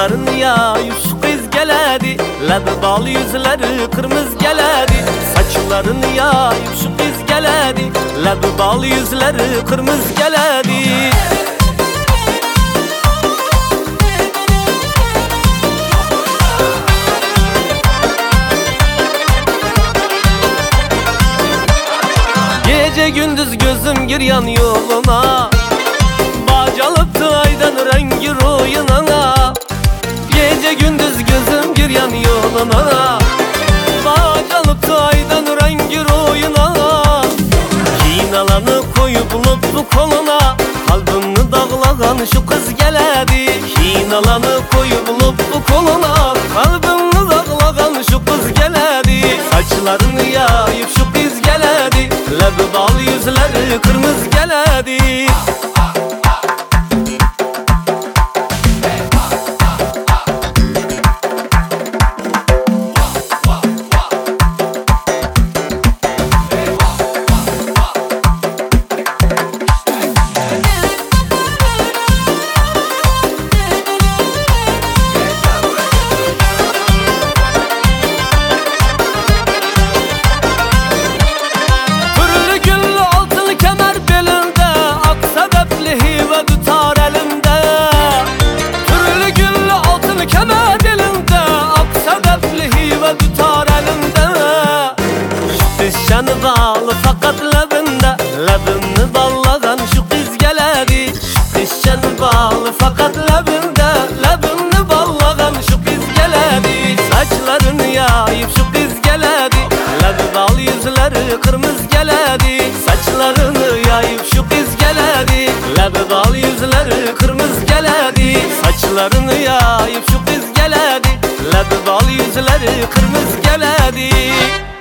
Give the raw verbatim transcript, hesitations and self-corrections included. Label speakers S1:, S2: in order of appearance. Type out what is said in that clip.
S1: Saçlarını yayıp şu kız geledi, lebi bal yüzleri kırmızı geledi. Saçlarını yayıp şu kız geledi, lebi bal yüzleri kırmızı geledi. Gece gündüz gözüm giryan yoluna, bacalıptı aydan rengi ruyuna. Gece gündüz gözüm giryan yoluna, bacalıptı aydan rengi ruyuna. Hinalanı koyup bulup koluna, kalbimni dağlagan şu kız geledi. Hinalanı koyup bulup koluna, kalbimni dağlagan şu kız geledi. Saçlarını yayıp şu kız geledi, lebi bal yüzleri kırmızı geledi. Şişeni bağlı fakat lebinde, lebini ballagan şu kız geledi. Şişeni bağlı fakat lebinde, lebini ballagan şu kız geledi. Saçlarını yayıp şu kız geledi, lebi bal yüzleri kırmızı geledi. Saçlarını yayıp şu kız geledi, lebi bal yüzleri kırmızı geledi. Saçlarını yayıp şu kız geledi, lebi bal yüzleri kırmızı geledi.